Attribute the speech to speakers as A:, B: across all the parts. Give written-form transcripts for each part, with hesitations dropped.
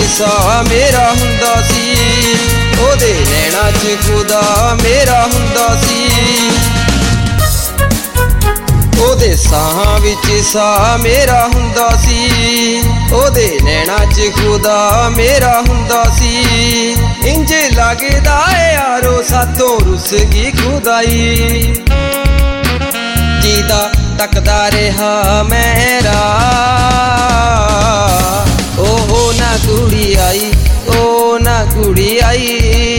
A: सा मेरा हुंदा सी, ओदे नैना च खुदा मेरा हुंदा सी। ओदे साहां विच सा मेरा हुंदा सी, ओदे नैना च खुदा मेरा हुंदा सी। इंज लगदा है यारो सातों रुस गई खुदाई, जीदा तकदा रहा मेरा। ओ ना कुड़ी आई, ओ ना कुड़ी आई।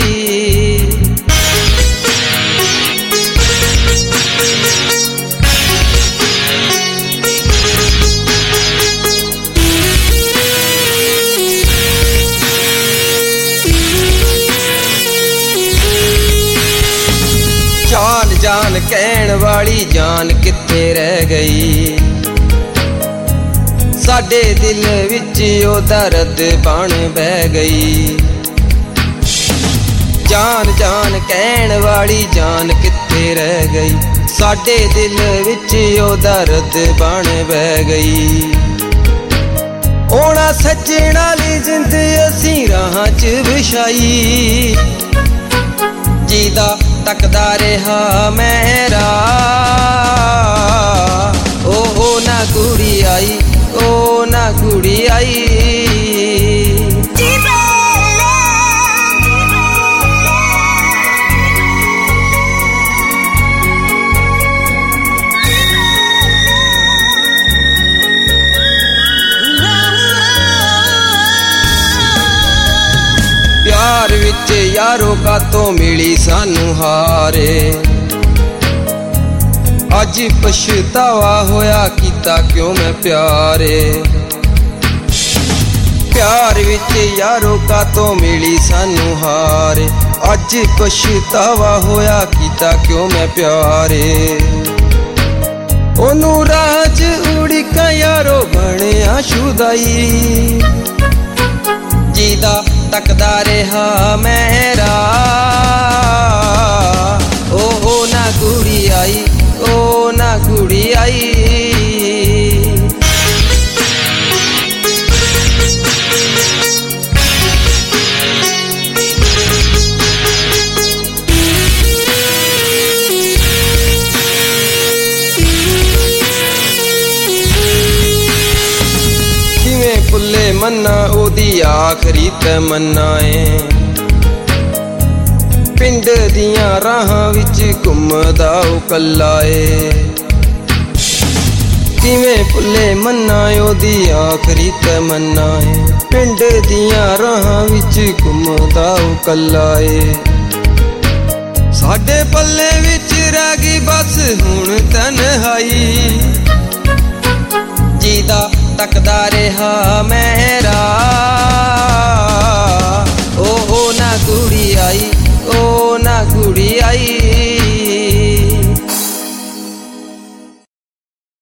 A: जान जान कहण वाली जान कित्थे रह गई, साडे दिल विच ओ दर्द बन बह गई। जान जान कहण वाली जान कित्थे रह गई, साडे दिल विच ओ दर्द बन बह गई। ओना सज्जण वाली जिंद असीं राहां च विछाई, जीदा तकदा रहा मेरा। ओ ना कुड़ी आई, ओ ना कुड़ी आई। प्यार विच यारो कातों मिली सानू हारे, अज पछतावा होया कीता क्यों मैं प्यारे। प्यार विच यारो कातों मिली सानू हारे, अज पछतावा होया कीता क्यों मैं प्यारे। ओनू राज उड़िका यारो बनिया शुदाई, जीदा तकदा रहा मेरा। ओ ना कुड़ी आई, ओ ना कुड़ी आई। किवें भुल्ले मन्ना ओदी आखरी तमन्ना है, पिंड दियां राहां विच घुमदा ओ कल्ला ए। किवें भुल्ले मन्ना ओदी आखरी तमन्ना है, पिंड दियां राहां विच घुमदा ओ कल्ला ए। साडे पल्ले विच रह गई बस हुण तन्हाई, जीदा तकदा रहा मैं।